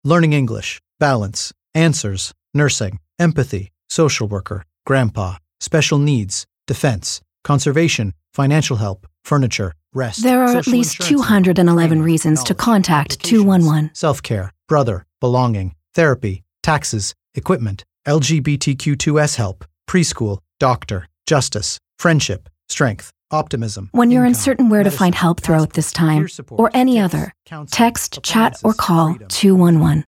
learning English, balance, answers, nursing, empathy, social worker, grandpa, special needs, defense, conservation, financial help, furniture, rest. There are at least 211 reasons to contact 211. Self-care, brother, belonging, therapy, taxes, equipment, LGBTQ2S help, preschool, doctor, justice, friendship, strength, optimism. When you're income, uncertain where to medicine, find help throughout this time, peer support, or any tips, other, counseling, text, chat, or appliances, call freedom. 211.